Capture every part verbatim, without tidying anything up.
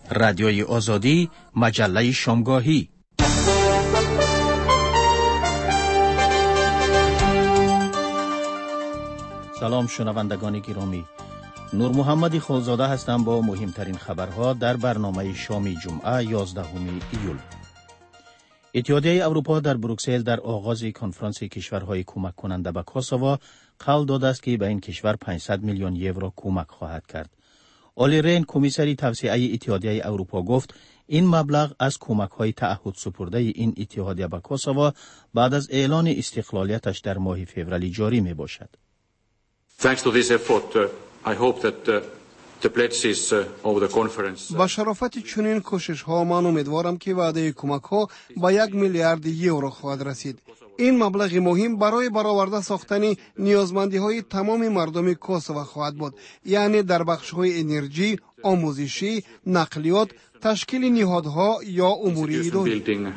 رادیوی آزادی، مجله شامگاهی. سلام شنوندگان گرامی، نور محمد خوزاده هستم با مهمترین خبرها در برنامه شامی جمعه یازدهم ایول. اتحادیه اروپا در بروکسل در آغاز کنفرانس کشورهای کمک کننده به کوسوو قول داده است که به این کشور پانصد میلیون یورو کمک خواهد کرد. اولی رین، کمیسری توسعه اتحادیه اروپا، گفت این مبلغ از کمک‌های تعهد سپرده این اتحادیه به کوسوو بعد از اعلان استقلالیتش در ماه فوریه جاری می باشد. Thanks to this effort, uh, I hope that uh, the pledges uh, of the conference. با شرافت چنین کوشش‌ها من امیدوارم که وعده کمک‌ها با یک میلیارد یورو خواهد رسید. این مبلغ مهم برای برآورده ساختن نیازمندی‌های تمام مردم کوسوو خواهد بود، یعنی در بخش‌های انرژی، آموزشی، نقلیات، تشکیل نهادها یا امور اداری.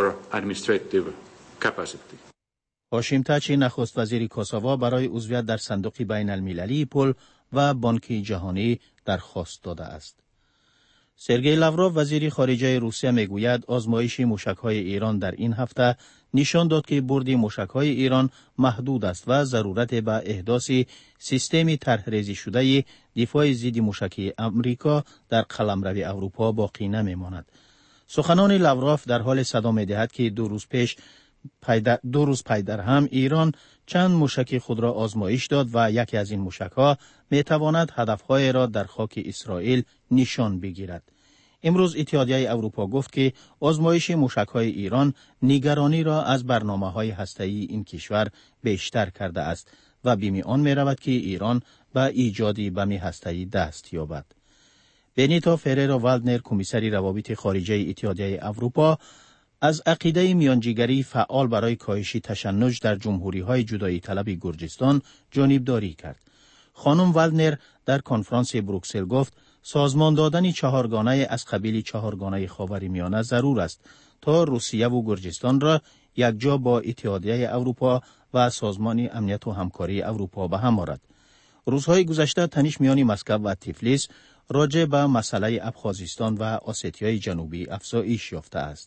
هاشیم تاچی، نخست وزیر کوسوو، برای عضویت در صندوق بین المللی پل و بانک جهانی درخواست داده است. سرگئی لاوروف، وزیر خارجه روسیه، میگوید آزمایش موشک‌های ایران در این هفته نشان داد که برد موشک‌های ایران محدود است و ضرورت به احداث سیستمی طرح‌ریزی شده دفاع ضد موشکی آمریکا در قلمرو اروپا باقی نمی‌ماند. سخنان لاوروف در حال صدا می‌دهد که دو روز پیش پیدر دو روز پی در هم ایران چند موشک خود را آزمایش داد و یکی از این موشک‌ها می‌تواند هدف‌های را در خاک اسرائیل نشان بگیرد. امروز اتحادیه اروپا گفت که آزمایش موشک‌های ایران نگرانی را از برنامه‌های هسته‌ای این کشور بیشتر کرده است و بیمی آن می‌رود که ایران به ایجاد بم هسته‌ای دست یابد. بنیتو فررو والدنر، کمیسری روابط خارجه اتحادیه اروپا، از عقیده میانجیگری فعال برای کاهش تشنج در جمهوری‌های جدایی طلب گرجستان جانبداری کرد. خانم والدنر در کنفرانس بروکسل گفت سازمان دادن چهارگانه از قبیل چهارگانه خاورمیانه ضرور است تا روسیه و گرجستان را یکجا با اتحادیه اروپا و سازمان امنیت و همکاری اروپا به هم آورد. روزهای گذشته تنش میان مسکو و تیفلیس راجع به مسئله ابخازستان و اسیای جنوبی افزایش یافته است.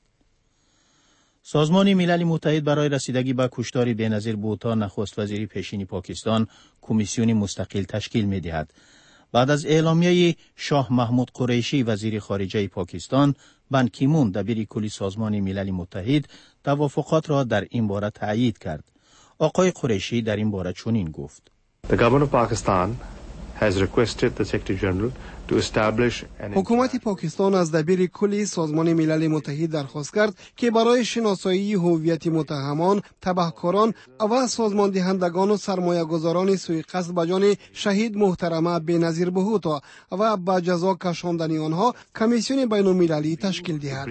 سازمان ملل متحد برای رسیدگی به کشتار بی‌نظیر بوتا، نخست وزیر پیشین پاکستان، کمیسیون مستقل تشکیل می دهد. بعد از اعلامیه شاه محمود قریشی، وزیر خارجه پاکستان، بان کی مون، دبیر کلی سازمان ملل متحد، توافقات را در این باره تایید کرد. آقای قریشی در این باره چنین گفت: The government of Pakistan has requested the Secretary General to establish an حکومت پاکستان از دبیر کلی سازمان ملل متحد درخواست کرد که برای شناسایی هویت متهمان، تبهکاران و سازمان دهندگان و سرمایه‌گذاران سوء قصد به جان شهید محترمه بینظیر بهوتا و به جزا کشاندن آنها کمیسیون بین‌المللی تشکیل دهد.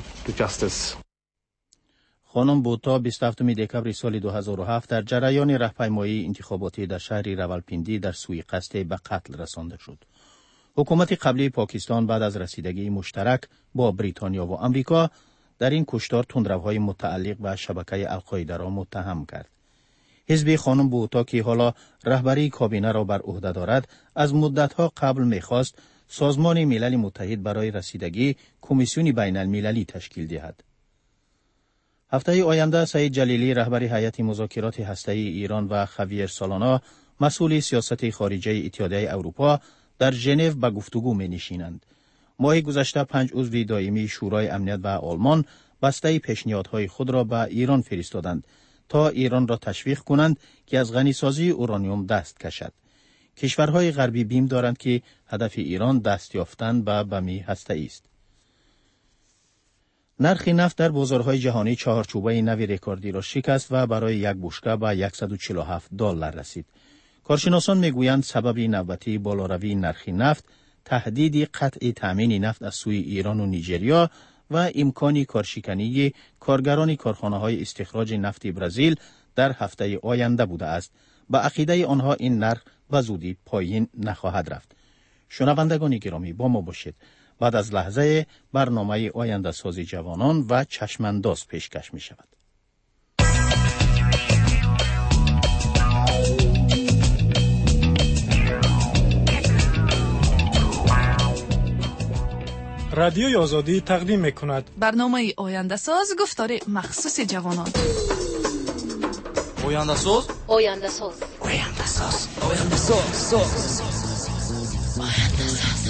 خانم بوتا بیست و هفتم دکبر سال دو هزار و هفت در جریان راهپیمایی انتخاباتی در شهر راولپیندی در سوء قصد به قتل رسانده شد. حکومت قبلی پاکستان بعد از رسیدگی مشترک با بریتانیا و آمریکا در این کشتار تندروهای متعلق به شبکه القاعده را متهم کرد. حزب خانم بوتا که حالا رهبری کابینه را بر عهده دارد، از مدت‌ها قبل می‌خواست سازمان ملل متحد برای رسیدگی کمیسیون بین المللی تشکیل دهد. هفته آینده سعید جلیلی، رهبر هیئت مذاکرات هسته‌ای ایران، و خاویر سولانا، مسئول سیاست خارجه اتحادیه اروپا، در ژنو به گفتگو می نشینند. ماه گذشته پنج عضو دائمی شورای امنیت و آلمان بسته پیشنهادهای خود را به ایران فرستادند تا ایران را تشویق کنند که از غنیسازی اورانیوم دست کشد. کشورهای غربی بیم دارند که هدف ایران دست یافتن به بم هسته‌ای است. نرخ نفت در بازارهای جهانی چهارچوبه نوی رکوردی را شکست و برای یک بشکه به صد و چهل و هفت دلار رسید. کارشناسان میگویند سبب نوبتی بالاروی نرخ نفت تهدید قطع تامین نفت از سوی ایران و نیجریه و امکان کارشکنی کارگران کارخانه‌های استخراج نفت برزیل در هفته آینده بوده است. به عقیده آنها این نرخ به زودی پایین نخواهد رفت. شنوندگان گرامی، با ما باشید. بعد از لحظه برنامه آینده سازی جوانان و چشمانداز پیشکش می شود. رادیوی آزادی تقدیم میکند. برنامه آینده ساز گفتار مخصوص جوانان. آینده ساز آینده ساز آینده ساز آینده ساز ساز آینده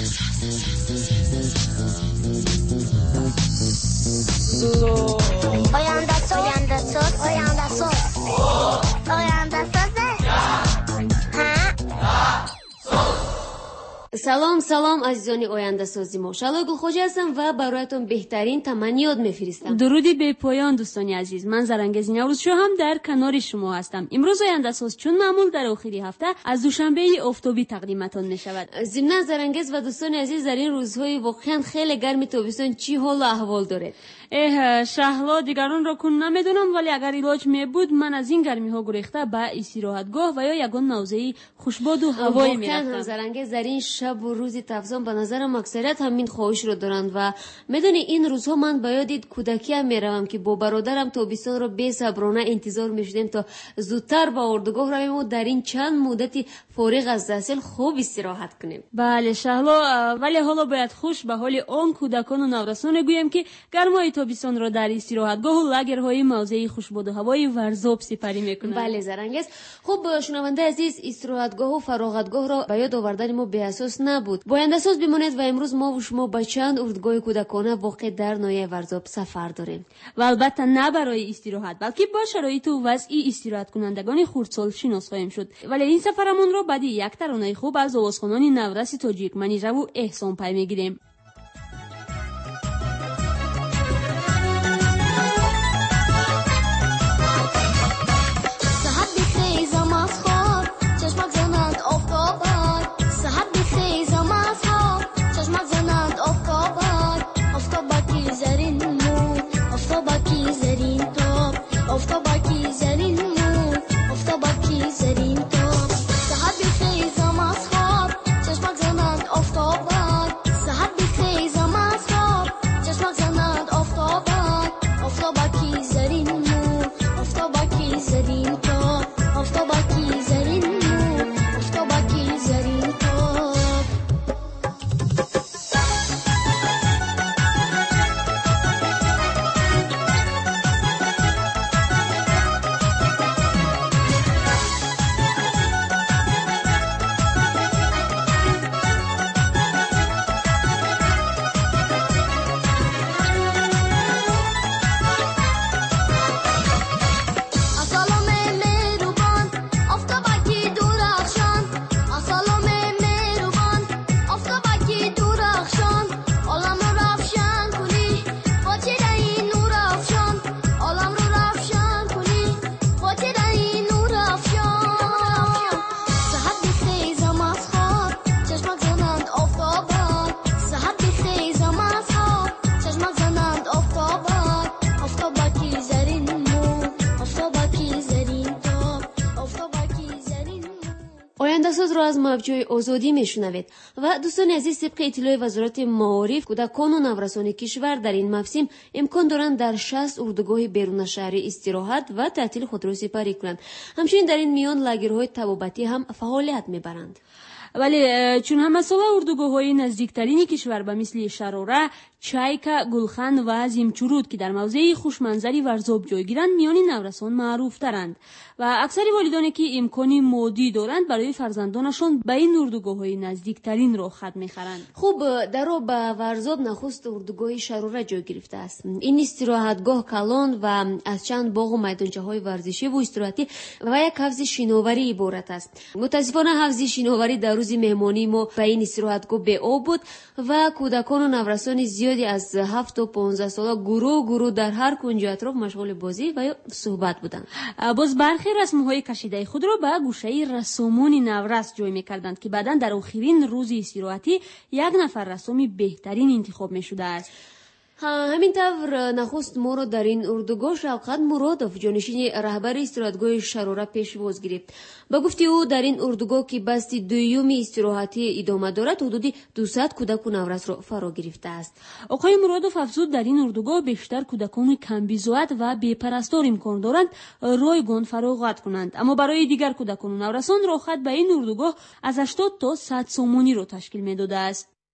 ساز آینده ساز آینده ساز آینده ساز سلام سلام عزیزان آینده سازی ما. شالای گلخوجی هستم و برایتون بهترین تمنیات میفرستم. درودی به پایان دوستان عزیز. من زرنگز نوروز شو هم در کنار شما هستم. امروز آینده ساز چون معمول در آخری هفته از دوشنبه آفتابی تقدیمتان می شود. ضمن زرنگز و دوستان عزیز در این روزهای واقعا خیلی گرم تابستان چی حال و احوال داره؟ اه شهلا دیگران را کن نمیدونم، ولی اگر علاج می بود من از این گرمی ها گریخته به استراحتگاه و یا یگان نوزه خوشباد و هوایی می رفتم. واقعا زرنگز در این شب و روز تفزان به نظرم اکثریت همین خواهش رو دارند و میدونی این روزها من به یاد کودکی هم میروم که با برادرم تابستان رو بی صبرانه انتظار میشدیم تا زودتر به اردوگاه رویم و در این چند مدتی فارغ از تحصیل خوب استراحت کنیم. بله شهلا، ولی حالا باید خوش به حال آن کودکان و نورسان گویم که گرمای تابستان را در استراحتگاه و لاگرهای موضعی خوشباد و هوای ورزاب سپری میکنند. بله زرنگز. خب شنونده عزیز، استراحتگاه و فراغتگاه را به یاد آوردن ما بی اساس نبود. باید اساس بمانید و امروز ما و شما به چند اردوگاه کودکانه واقع در ناحیه ورزاب سفر داریم. و البته نه برای استراحت بلکه با شرایط و وضعی استراحت کنندگان خردسال شناس خواهیم شد. ولی این سفرمون را بعد یک ترانه خوب از آوازخوانان نورس تاجیک منیژه و احسان پی میگیریم. آینده ساز را از مبجوی آزادی میشنوید و دوستان عزیز، طبق اطلاع وزارت معارف کودکان و نورسان کشور در این موسم امکان دارند در شصت اردوگاه بیرون شهری استراحت و تعطیل خود را سپری کنند. همچنین در این میان لاگرهای طبابتی هم فعالیت میبرند. ولی چون همه ساله اردوگاه های نزدیکترین کشور به مثل شراره، چایکا، گلخن و زیمچورود که در موضع خوشمنظری ورزاب جای گیرند میان نورسان معروف ترند و اکثر والدانی که امکانی مادی دارند برای فرزندانشان به این اردوگاه های نزدیکترین را خط میخرند. خوب در رو به ورزاب نخست اردوگاه شراره جای گرفته است. این استراحتگاه کلان و از چند باغ و میدانچه های ورزشی و استراحتی و یک حوض شناوری عبارت است. متاسفانه حوض شناوری در روز مهمانی ما به این استراحتگاه به آب بود و کودکان و نورسان زیادی از هفت تا پانزده ساله گروه گروه در هر کنج اطراف مشغول بازی و صحبت بودند. باز برخی رسم‌های کشیده خود را به گوشه رسومان نورس جای می‌کردند که بعداً در آخرین روز استراحتی یک نفر رسومی بهترین انتخاب می‌شده است. همین طور نخست ما را در این اردوگاه شوکت مرادوف جانشین رهبر استراحتگاه شراره پیشواز گرفت. با گفته او در این اردوگاه که بسته دوم استراحتی ادامه دارد حدود دویست کودک و نورس را فرا گرفته است. آقای مرادوف افزود در این اردوگاه بیشتر کودکان کم بی‌زوات و بی‌پرستار امکان دارند رایگان فراغت کنند، اما برای دیگر کودکان و نورسان راحت به این اردوگاه از هشتاد تا صد سومانی را تشکیل می‌داده است.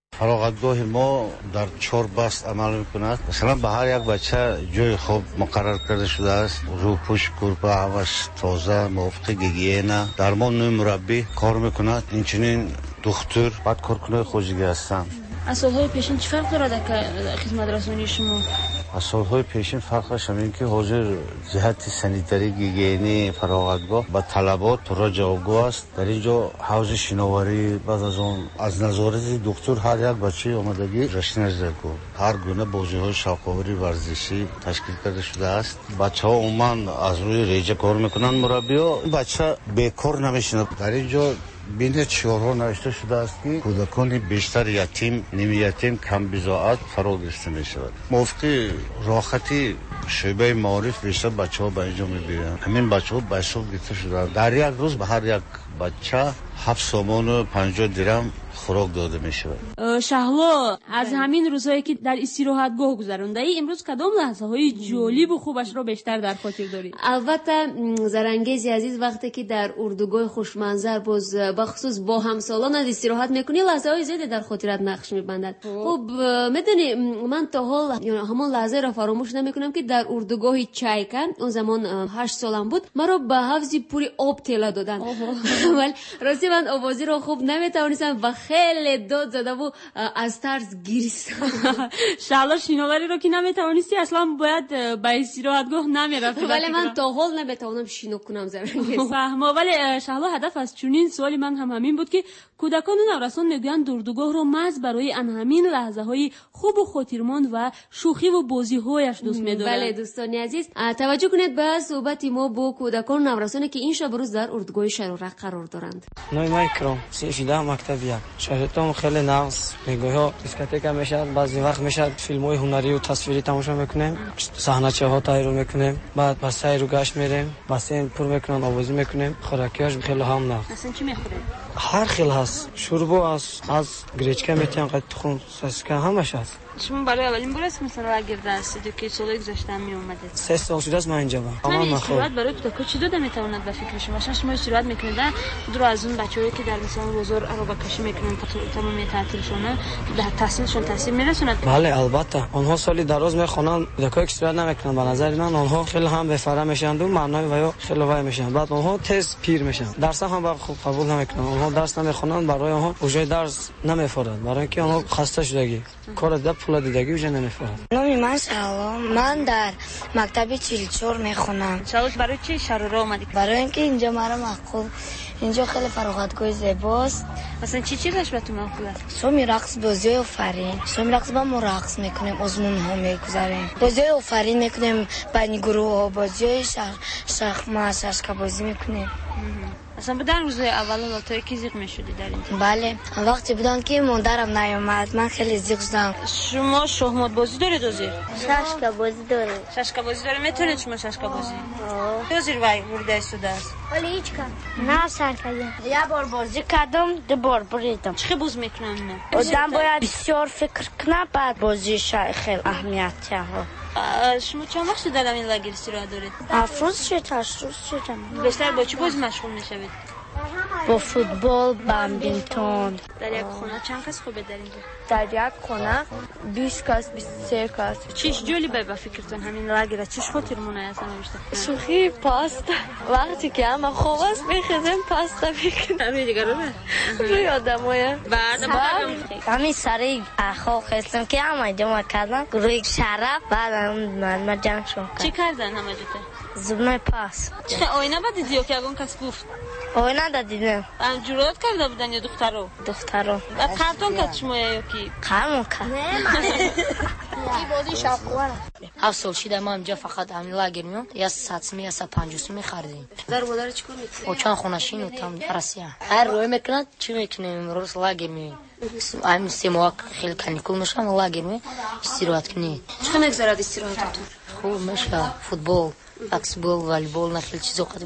فراغتگاه ما در چهار بست عمل میکند. مثلا به هر یک بچه جای خوب مقرر کرده شده است. روپوش کورپا همش تازه، موافق گیگینه، درمان نوع مربی کار میکند. اینچنین دکتر بعد کارکنای خوشگی هستن. از سالهای پیشین چه فرق داره که خدمت رسانی شما؟ از سالهای پیشین فرقش همین که حاضر جهت سانیتری گیگینی فراغتگاه با طلبات را جوابگو است. در اینجا حوض شناوری، بعد از اون از نظارت دکتر هر یک بچه آمادگی رشته نزدگو هر گونه بازی‌های شوق‌آوری ورزشی تشکیل کرده شده است. بچه‌ها عموما از روی ریجه کار میکنن. مربی‌ها بچه بیکار نمیشینه. در اینجا بین چهارها نوشته شده است که کودکان بیشتر یتیم، نیم یتیم، کم بضاعت فرا گرفته می شود. موافقی راحتی شعبه معارف بیشتر بچه ها به اینجا می بیایند. همین بچه ها به شغل گرفته شده. در یک روز به هر یک بچه هفت سامان و پنجاه درم خوراک داده می شود. شهلا، از همین روزهایی که در استراحتگاه گذرانده ای، امروز کدام لحظه های جالب و خوبش را بیشتر در خاطر داری؟ البته زرنگیز عزیز، وقتی که در اردوگاه خوشمنظر باز بخصوص با همسالان استراحت میکنی، لحظه های زیادی در خاطرت نقش میبندد. خب میدونی من تا حال همون لحظه را فراموش نمیکنم که در اردوگاه چایکا، اون زمان هشت سالم بود، مرا به حوض پوری آب تیلا دادن. ولی راستی من آوازی را خوب نمیتونستم و خیلی داد زده و از ترس گریستم. شهلا، شناوری رو که نمیتونستی اصلا باید به استراحتگاه نمیرفتی. ولی من تا حال نمیتونم شینو کنم زرنگیز. فهمم. ولی شهلا، هدف از چنین سوالی من هم همین بود که کودکان و نورسان میگویند اردوگاه رو محض برای ان همین لحظه های خوب و خاطرمند و شوخی و بازی هایش دوست می‌دارند. بله دوستان عزیز، توجه کنید به صحبت ما با کودکان و نورسانی که این شب روز در اردوگاه شرورق قرار دارند. نام اکرام، سیفیده مکتبیه. شهرتون خیلی ناقص. میگویی ها دیسکوتک میشه، بعضی وقت میشه فیلم‌های هنری و تصویری تماشا میکنیم، صحنه‌چه‌ها تهیه میکنیم، بعد با سیر و گشت میریم، باسین پر میکنن، آوازی میکنیم. خوراکیاش خیلی هم ناقص. اصلا چی میخورید؟ هر خیل هست. شوربا از از گریچکا میتین قد تخم ساسکا همش هست. شما برای اولین بار است مثلا راگرده هستید که سال گذشته می اومدید؟ سه سال شده است من اینجا بودم. تمام استراحت برای کودکان چی داده میتواند به فکر شما؟ مثلا شما استراحت میکنید در از اون بچه‌ای که در مثلا روزار عربا کشی میکنن تمام تعطیلشون به تحصیلشون تاثیر میرسونه؟ بله البته. آنها سالی دراز میخونن، کودکان استراحت نمیکنن. به نظر من آنها خیلی هم بهفره میشن و معنای و خیلی وای میشن. بعد آنها تez پیر میشن. درس هم خوب قبول نمیکنن. آنها درس نمیخونن، برای آنها وجه درس نمیفرد. برای اینکه آنها خسته شدگی کار داد پول دیدگی وجه نمیفرد. نامی من سلام. من در مکتب چهل و چهار میخونم. شاید برای چی شرورا اومدی؟ برای اینکه اینجا مرا معقول، اینجا خیلی فراغتگاه زیباست. مثلا چی چیزش به تو معقول است؟ سومی رقص، بازی آفرین. سومی رقص با ما رقص میکنیم، آزمون ها میگذاریم. بازی آفرین میکنیم، بین گروه ها بازی شخ شخمه ششکا بازی میکنیم. اصلا بودن روزهای اول لاتای کی زیق میشدی در اینجا؟ بله وقتی بودن که مادرم نیومد من خیلی زیق شدم. شما شахمات بازی دارید دوزیر؟ ششکا بازی داره. ششکا بازی داره میتونید شما ششکا بازی؟ دوزیر وای ورده سوده است. ولی هیچ کم نه سرکردم. یه بار بازی کردم دو بار بریدم. چه بازی میکنن نه؟ آدم باید بسیار فکر کنه بعد بازی خیلی اهمیت ها. شما چند وقت در این لاگر استراحت دارید؟ افروز چه تشروز چه؟ بیشتر با چی بازی مشغول میشوید؟ با فوتبال، بادمینتون. در یک خونه چند کس خوبه در اینجا؟ در یک خونه بیست کس، بیست و سه کس. چیش جولی به فکرتون همین لاگر چیش خاطرمونه اصلا بیشتر؟ شوخی پاستا. وقتی که همه خوب است میخزیم پاستا میکنیم. همین دیگه رو نه؟ روی آدمایه. بعد همین سری اخو خستم که همه جمع کردن روی شرف بعد من جمع شد. چی کردن همه جوته؟ زبنای پاس. چه آینه با دیدیو که اون کس گفت؟ آینه دادیدم. جورات کرده بودن یا دخترو؟ دخترو. و کارتون کرد شما یا کی؟ کارمون کرد. کی بازی شاپواره؟ هفت سال شده ما اینجا فقط همین لاگر میام. یا ساعتمی یا ساعت پنجوسی میخردیم. در مادر چیکار میکنی؟ او چند خونشین و تام راسیا. هر روی میکنند چی میکنیم روز لاگر می. همین سه ماه خیلی کانیکول میشم لاگر می استراحت کنی. چه میگذرد استراحتتون؟ خوب میشه فوتبال، بسکتبال، والیبال، نخیل چیزا قد بازی.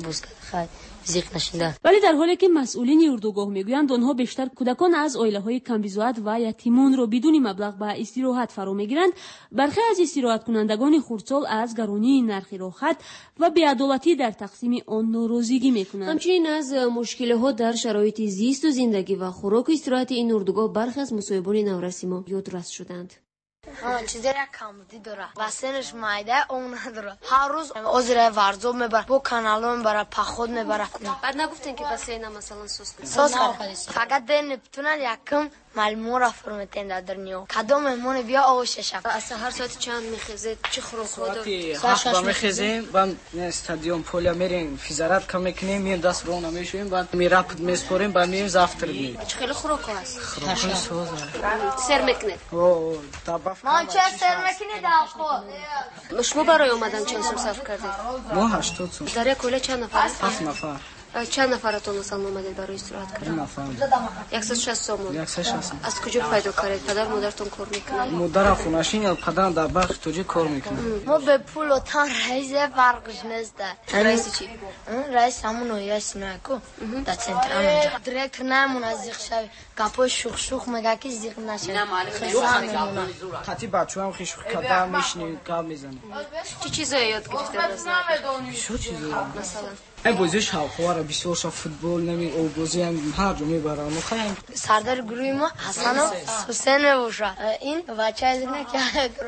خیر زیق نشینده. ولی در حالی که مسئولین اردوگاه میگویند آنها بیشتر کودکان از عائله‌های کمبیزوات و یتیمان را بدون مبلغ به استراحت فرا میگیرند، برخی از استراحت کنندگان خردسال از گرانی نرخ راحت و بی‌عدالتی در تقسیم آن ناراضگی میکنند. همچنین از مشکلات در شرایط زیست و زندگی و خوراک و استراحت این اردوگاه برخی از مصاحبان نورسیما یادرس شدند. ها چیزی را کمبودی داره و سنش مایده اون نداره. هر روز عذر ورزوب میبره، با کانالو میبره، پخود میبره. بعد نگفتن که واسه اینا مثلا سوس کنن. سوس کنن. فقط دن نمیتونن یکم معلومه را فرمتن در نیو. کدوم مهمون بیا آوش شب. از هر ساعت چند میخزه؟ چه خوراک داره؟ ساعت میخزیم. بعد استادیوم پولیا میریم، فیزارات کم میکنیم، میریم دست رون میشویم، بعد میرپد میسپریم، بعد میریم زافتر میریم. چه خیلی خوراک هست؟ خوراک سوز. سر میکنه. او تاباف. ما چه سر میکنی در خود؟ شما برای اومدن چند سوم صرف کردید؟ ما هشتاد سوم. در یک کله چند نفر؟ هفت نفر. چند نفرتون مثلا اومدید برای استراحت کردن؟ نفر. صد و شصت سوم. صد و شصت. از کجا پیدا کردید؟ پدر مادرتون کار میکنن؟ مادر خونشین یا پدرم در باغ توجه کار میکنه. ما به پول و تان رئیس فرقش نیست. رئیس چی؟ رئیس همون رئیس نایکو. در سنتر همونجا. دایرکت نمون از زیخ شوی. گپای شوخ شوخ میگه که زیخ نشه. خزان خاطی بچه‌ام خیش کدا میشنی کار میزنه. چی چیزایی یاد گرفته از؟ چه چیزایی؟ مثلا این بازی شاخوار بسیار شا فوتبال نمی او بازی هم هر جا میبرن. مخایم سردار گروه ما حسن و حسین باشه. این بچه از نه که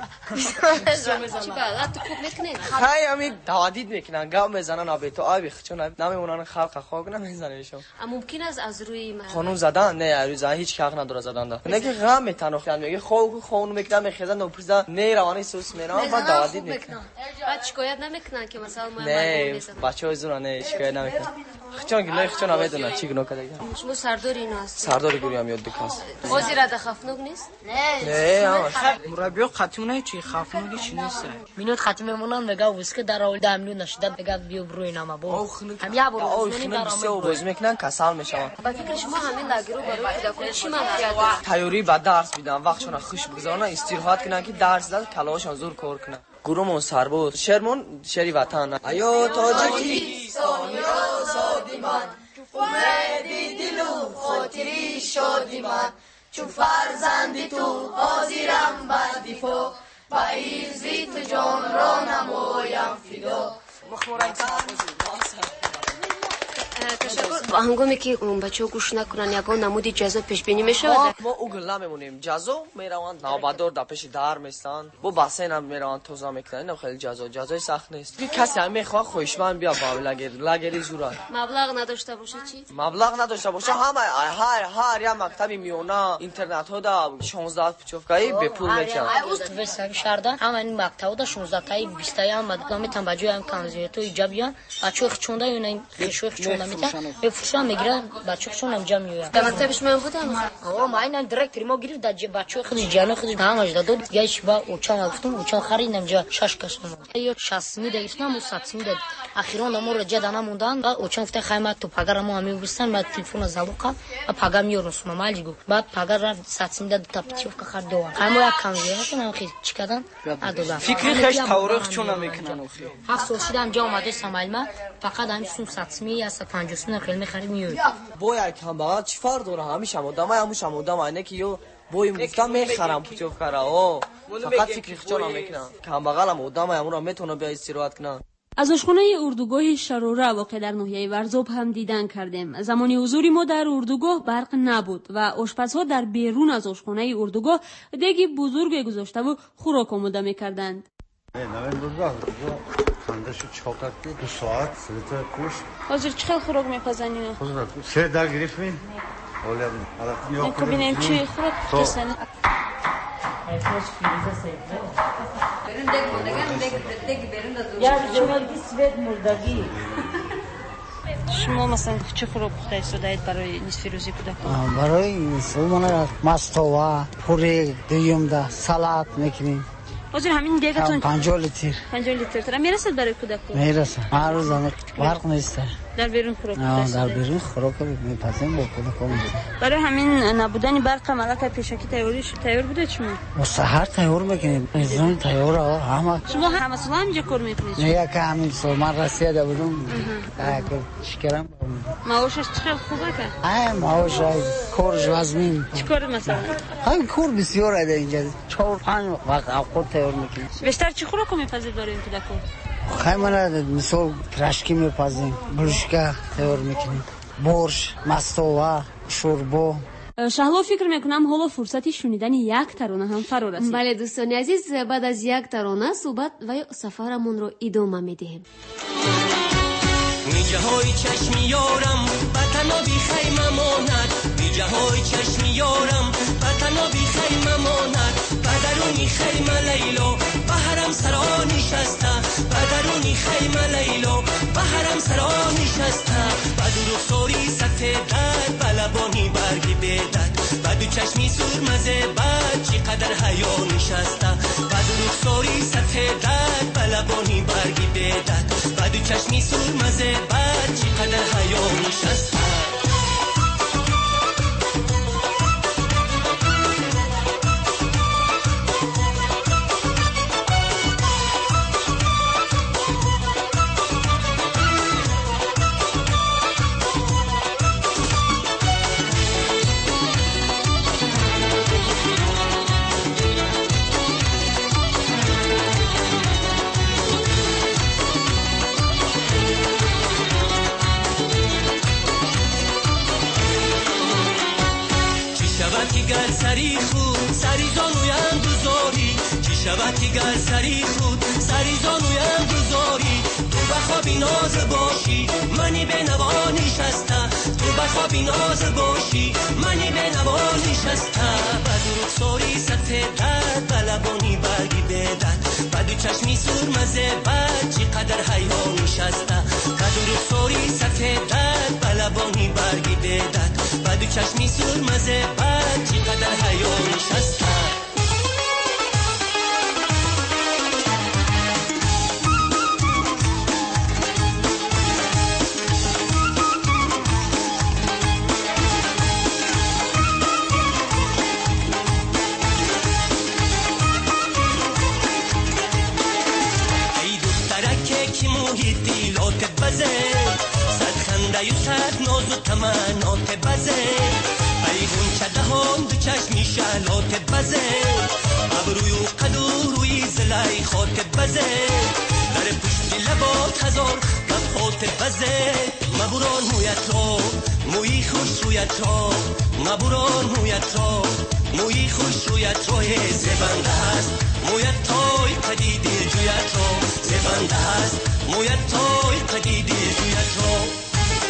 چی بعد تو خوب میکنه؟ های همین دعادید میکنن گام میزنن آب تو آبی چون نمیمونن خلق خاک نمیزننشون. ممکن است از روی خانم زدن نه روی زن هیچ حق نداره زدن ده. نه که غم میتنوخن میگه خو خون میکنن میخزن و پرزا نه روانی سوس میرن بعد دعادید میکنن. بعد شکایت نمیکنن که مثلا ما نه بچه‌ها زورا نه شکایت نمیکنن. خچون گله خچون نمیدونن چی گناه کرده. شما سردار اینا هست. سردار گروه هم یاد بکاس. وزیر ده خفنوک نیست؟ نه نه مربی خاتمونه چی خفنوکی چی نیست. مینوت خاتممونان میگه وسکه در اول داملو نشده میگه بیو بروی نامه بو. هم یا برو منی برام باز میکنن کسال میشن. با فکر شما همین لاگرو برای کودکان چی منفعت داره؟ تیاری بعد درس میدن وقتشون خوش بگذارن استراحت کنن که درس داد کلاشون زور کار کنن. گرومون سرباز شرمون شری وطن ایو تاجیکستان آزادی من امیدی دلو خاطری شادی من چون فرزندی تو حاضرم بر دفاع با عزی تو جان را نمایم فدا. تشکر. هنگامی که اون بچه‌ها گوش نکنن یگان نمودی جزا پیش بینی میشه؟ ما اوگل نمیمونیم جزا میروند نوبادور در پیش در میستن با بسین هم میروند توزا میکنن. اینم خیلی جزا جزای سخت نیست. کسی هم میخواد خوشمند بیا با لگر لگری زورا مبلغ نداشته باشه چی؟ مبلغ نداشته باشه همه هر هر یا مکتبی میونه اینترنت ها دا شانزده پچوفکایی به پول میکنن. اوست وسای شهردان همین مکتب دا شانزده تای بیست تای هم مدام تنبجو هم کانزی تو ایجابیان بچه‌ها چوندا یونه شوخ چوندا میتن بفروشن میگیرن بچه‌ها چون انجام میگیرن. در مکتبش من بودم. آه ما اینا دایرکت ما گرفت در بچه‌ها خودش جان خودش تمامش داد. گیش با اوچان گفتم اوچان خریدم جا شش کشم. یا شصت میده گفتم و صد میده. اخیراً ما رو جدا نموندن و اوچان گفت خیمت تو پاگر ما میبرستن بعد تلفن زالوکا و پاگر میورسم مالجگو بعد پاگر را صد میده تا پچوف خرد دوان. اما یک کانزیه که من خیلی چیکادن ادولا. فکری خش تاریخ چون میکنن اخی. هفت سال شدم جا اومده سمالما فقط همین صد می یا صد و پنجاه می خیلی میخریم میوید. باید کم باید چی فرق داره همیشه آدم همیش آدم اینه که یو بایم گفتم میخرم پچوف کرا او فقط فکری خچون میکنن کم بغلم آدم امورا میتونه بیا استراحت کنه. از آشخانه اردوگاه شروره واقع در ناحیه ورزاب هم دیدن کردیم. زمانی حضوری ما در اردوگاه برق نبود و آشپزها در بیرون از آشخانه اردوگاه دیگی بزرگ گذاشته و خوراک آماده می‌کردند. دو ساعت سه کوش. حاضر چه خوراک می‌پزنین؟ خوراک سه در گرفتیم. حالا حالا ببینیم چی خوراک پزنین. شما مثلا چه خوراک پخته استادید برای نصف روزی کودکان؟ برای نصف روزی ماستوا، پوری، دیوم ده، سالاد میکنیم. حاضر همین دیگتون پنجاه لیتر. پنجاه لیتر تر میرسد برای کودکان؟ میرسد. هر روز برق نیست. در بیرون خوراک نه در بیرون خوراک میپزیم با کودکان. برای همین نبودن برق ملک پیشکی تیاریش تیار بوده چون ما سحر تیار میکنیم میزان تیار همه. شما همه سال همینجا کار میکنید؟ نه یک همین سال من رسیده بودم شکرم. معاشش چقدر خوبه که؟ ای معاش کارش وزمین. چیکار مثلا؟ همین کار بسیار است اینجا. چهار پنج وقت خود تیار میکنیم. بیشتر چی خوراک میپزید دارین تو دکو؟ خیلی من مثال کرشکی میپزیم، بلوشکه تیار میکنیم، برش، مستوه، شوربه. شهلا فکر میکنم حالا فرصتی شنیدن یک ترانه هم فرا رسید. بله دوستان عزیز، بعد از یک ترانه صحبت و سفرمون رو ادامه میدیم. نیجه های چشمی یارم وطن بی خیمه ماند، نیجه های چشمی یارم وطن بی خیمه ماند، بدرونی خیمه لیلا و حرم سرا نشسته، بدرونی خیمه لیلا و حرم سرا نشسته، بدو رخساری سفیدت و لبانی برگی بیدت، بدو چشمی سرمزه بد چقدر حیا نشسته، بدو رخساری سفیدت و لبانی برگی بیدت، بدو چشمی سرمزه بد چقدر حیا نشسته. گر سری خود سری زانویم دوزاری، چی شود که گر سری خود سری زانویم دوزاری، تو بخوابی ناز باشی منی به نوا نشسته، تو بخوابی ناز باشی منی به نوا نشسته، بدو رخساری سفیدت و لبانی برگی بیدت، بدو چشمی سرمزه بد چقدر حیا نشسته، بدو رخساری سفیدت و لبانی برگی بیدت، بدو چشمی سرمزه بد چقدر حیا نشسته. ای دخترک که موهیدی لات بزه، صد خنده و صد ناز و تمنات بزه، ای گونچه دهان دو چشمی شلات بزه، ابروی و قد و روی زلی خات بزه، در پشت لبات هزار لبخات بزه، مبران مویت را موی خوش رویت را، مبران مویت را موی خوش رویت را، زبنده هست مویت تای پدیده جویت را، زبنده هست مویت تای پدیده جویت را.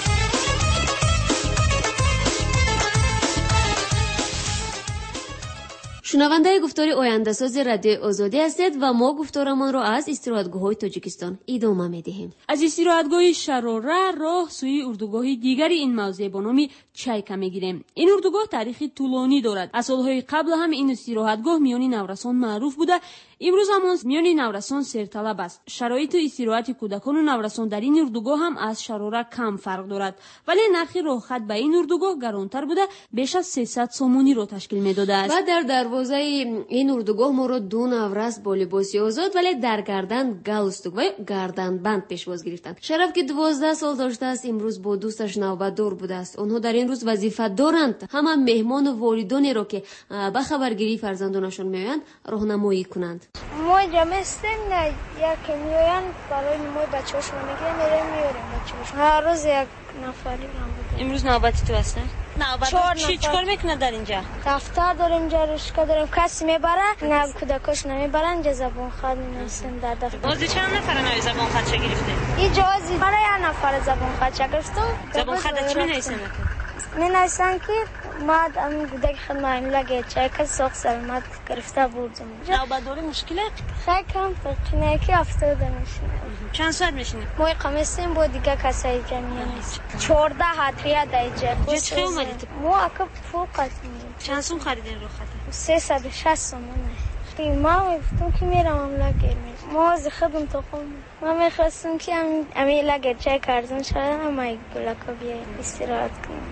شنونده گفتار آینده ساز رادیو آزادی هستید و ما گفتارمان را از استراحتگاه‌های تاجیکستان ادامه می‌دهیم. از استراحتگاه شراره راه سوی اردوگاه دیگری این موضوع با نام چایکا می‌گیریم. این اردوگاه تاریخی طولانی دارد. از سال‌های قبل هم این استراحتگاه میانی نورسان معروف بوده. امروز هم میانی نورسان سرطلب است. شرایط استراحت کودکان و نورسان در این اردوگاه هم از شراره کم فرق دارد. ولی نرخ راهخط به این اردوگاه گرانتر بوده، بیش از سیصد سومونی را تشکیل می‌داده است. و در دروازه این اردوگاه ما را دو نورس با لباسی آزاد ولی در گردن گالستوک و گردن بند پیشواز گرفتند. شرف که دوازده سال داشته است امروز با دوستش نوبتدار بوده است. آنها در این روز وظیفه دارند همه مهمان و والدانی را که به خبرگیری فرزندانشان میآیند راهنمایی کنند. ما جمع هستیم نه یک میآیند برای ما بچه‌هاشون میگیرن میریم میاریم بچه‌هاشون. هر روز یک نفری هم بوده. امروز نوبتی تو هستن؟ نوبت چی چیکار میکنه در اینجا؟ دفتر داریم، اینجا رشکا داریم، کسی میبره نه کودکاش نمیبرن، اینجا زبان خط می‌نویسن در دفتر. بازی چند نفر نوی زبان خط چه گرفته؟ اینجا بازی برای هر نفر زبان خط چه گرفتم. زبان خط چی می‌نویسن؟ می‌نویسن که ما ام کودک خدمت لگه چه که سوق سلامت گرفته بودم. نوبتداری مشکله؟ خیلی کم فکر که افتاده میشینه. چند ساعت میشینه؟ ما قمیسیم با دیگه کسایی جمعی نیست. چهارده هدیه دیگه. چه اومدید؟ ما اکب فوق قسمی. چند سوم خریدین رو خط؟ سیصد و شصت سومه. ما میگفتم که میرم هم لگر میرم ما از خودم تو قوم ما میخواستم که امی لگر چای کردم شاید هم ای گلکا بیایی استراحت کنیم.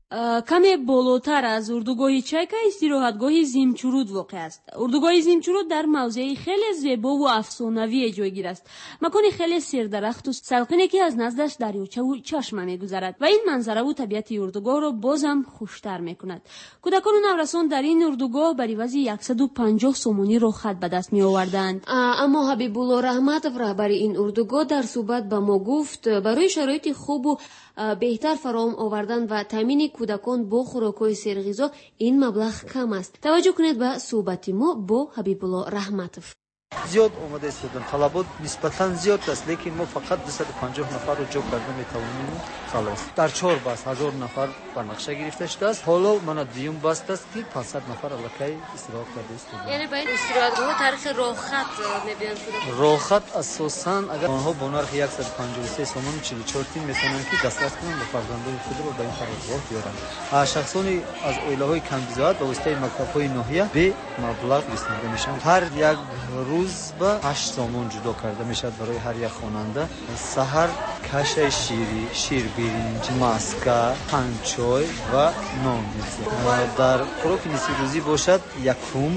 کمی بالاتر از اردوگاه چایکا استراحتگاه زیمچورود واقع است. اردوگاه زیمچورود در موضعی خیلی زیبا و افسانه‌ای جایگیر است. مکانی خیلی سردرخت و سلقینی که از نزدش دریاچه و چشمه می‌گذرد و این منظره و طبیعت اردوگاه را بازم خوشتر می‌کند. کودکان و نورسان در این اردوگاه بر عوض صد و پنجاه سومانی روخت به دست می‌آوردند. اما حبیب‌الله رحمتов رهبر این اردوگاه در صحبت به ما گفت برای شرایط خوب و بهتر فراهم آوردن و تامین کودکان با خوراک‌های سرغذا این مبلغ کم است. توجه کنید به صحبت ما با حبیب‌الله رحمتов. زیاد اومده استادن طلبات نسبتاً زیاد است لیکن ما فقط دویست و پنجاه نفر رو جا کرده میتوانیم خلاص در چهار بس هزار نفر بر نقشه گرفته شده است. حالا من دیوم بست است که پانصد نفر الکی استراحت کرده است. یعنی باید استراحتگاه تاریخ راحت میبینن راحت اساساً اگر آنها با نرخ صد و پنجاه و سه سوم چهل و چهار تیم میتونن که دسترس کنن به فرزندان خود رو به این فرزندان بیارن. شخصانی از عائله‌های کم‌بزاعت با واسطه مکتب‌های ناحیه به مبلغ رسیدگی میشن. هر یک روز با هشت سومون جدا کرده میشد برای هر یک خواننده. سحر کشه شیری، شیر برنج، ماسکا، پنچوی و نان می‌خورد. در خوراک نصف روزی باشد یکم،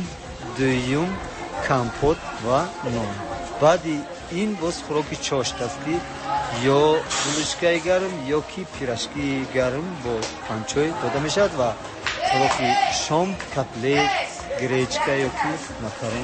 دویم کمپوت و نان. بعد این باز خوراک چاشت است که یا بلوشکای گرم یا کی پیراشکی گرم با پنچوی داده میشد و خوراک شام کتلت گریچکا یا کی مکرون.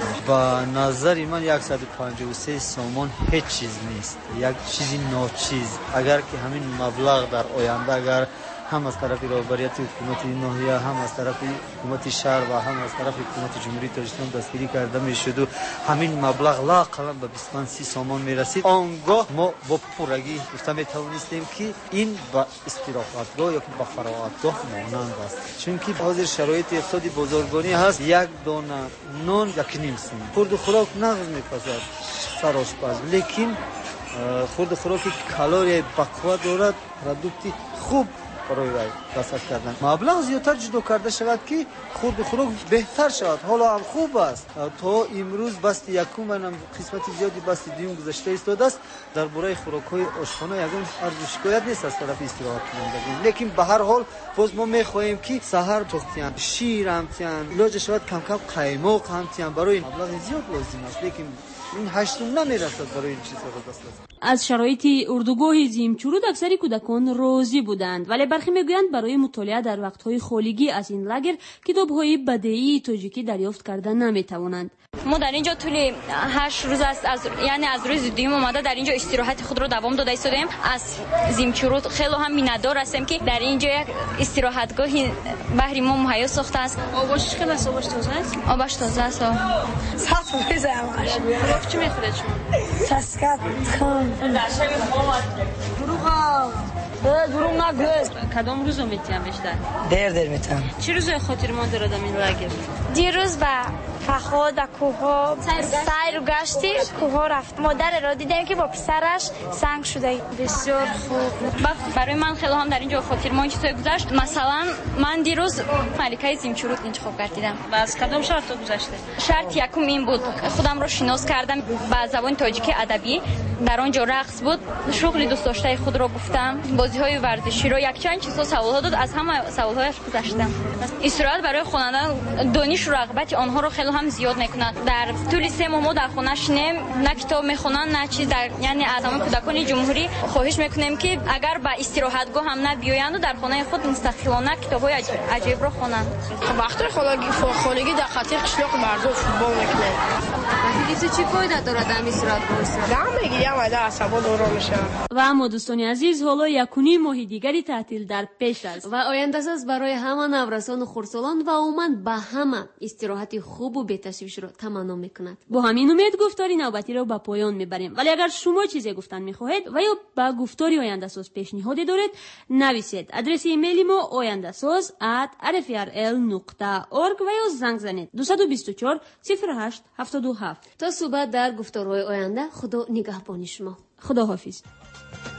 با نظر من صد و پنجاه و سه سومون هیچ چیز نیست، یک چیزی ناچیز. اگر که همین مبلغ در آینده اگر هم از طرف رهبریت حکومت ناحیه هم از طرف حکومت شهر و هم از طرف حکومت جمهوری تاجیکستان دستگیری کرده میشد و همین مبلغ لااقل به بیست و سه سومون میرسید، آنگاه ما با پرگی گفته میتوانستیم که این با استراحتگاه یا با فراغتگاه مانند است. چون که حاضر شرایط اقتصادی بازرگانی هست، یک دانه نان یک نیم سیم خورد و خوراک نقض میپذیرد سرآشپز، لیکن خورد و خوراکی کالری بقوه دارد، پروداکت خوب برای وی دسترس کردن. مبلغ زیادتر جدا کرده شود که خورد و خوراک بهتر شود. حالا هم خوب است. تا امروز بست یکم و قسمت زیادی بست دیوم گذشته ایستاده است. درباره خوراک‌های آشخانه یگان عرض شکایت نیست از طرف استراحت کنندگان، لیکن به هر حال باز ما می‌خواهیم که سحر تختیان، شیر هم تیان، لاج شود کم کم قیماق هم تیان. برای مبلغ زیاد لازم است، لیکن این هشتم نمیرسد برای این چیزها دسترس. از شرایط اردوگاه زیمچورود اکثر کودکان راضی بودند، ولی برخی میگویند برای مطالعه در وقت‌های خالیگی از این لاگر کتاب‌های بدیعی تاجیکی دریافت کرده نمی‌توانند. ما در اینجا طول هشت روز است، از یعنی از روز دوم اومده در اینجا استراحت خود رو دوام داده ایستادیم. از زیمچورود خیلی هم می‌ندار هستیم که در اینجا یک استراحتگاه بهر ما مهیا ساخته است. آبش خیلی است، آبش تازه است. آبش تازه است. صاف می‌زنمش. چی می‌خورید شما؟ تسکات کن. دروغا. دروغ نگوست. کدام روزو میتیم بیشتر؟ دیر دیر میتیم. چه روزای خاطر ما دارد این لاگر؟ دیروز با پخو در کوها سیر و گشتی کوها رفت. مادر را دیدیم که با پسرش سنگ شده. بسیار خوب. برای من خیلی هم در اینجا خاطر ما این چیزا گذشت. مثلا من دیروز ملکه زیمچورود انتخاب کردم. و از کدام شرط گذشته؟ شرط یکم این بود خودم رو شناس کردم با زبان تاجیک ادبی. در آنجا رقص بود، شغل دوست داشته خود را گفتم، بازی‌های ورزشی رو یک چند چیزا سوال‌ها داد، از همه سوال‌هایش گذشتم. استراحت برای خوانندگان دانش و رغبت آنها رو خیلی هم زیاد می‌کند. در طول سه ماه ما در خانه شنیم، نه کتاب می‌خونن نه چیز. در یعنی از همه کودکان جمهوری خواهش می‌کنیم که اگر به استراحتگاه هم نبیایند و در خانه خود مستقلانه کتاب‌های عجیب رو خوانند. وقتی خالگی خالگی در خاطر قشلاق برزو فوتبال می‌کنه. وقتی چی فایده داره در استراحتگاه؟ دم می‌گیرم و در عصبان دوران میشه. و اما دوستان عزیز، حالا یکونی ماه دیگری تعطیل در پیش است و آینده است برای همه نورسان و خردسالان و عموما به همه استراحت خوب و بهتشویش را تمنا میکند. با همین امید گفتاری نوبتی را به پایان میبریم، ولی اگر شما چیزی گفتن میخواهید و یا با گفتاری آینده ساز پیشنهادی دارید نویسید. آدرس ایمیل ما آینده‌ساز ات ار اف ار ال نقطه اورگ و یا زنگ زنید دو دو چهار صفر هشت هفت دو هفت. تا صحبت در گفتارهای آینده، خدا نگهبان شما. خدا حافظ.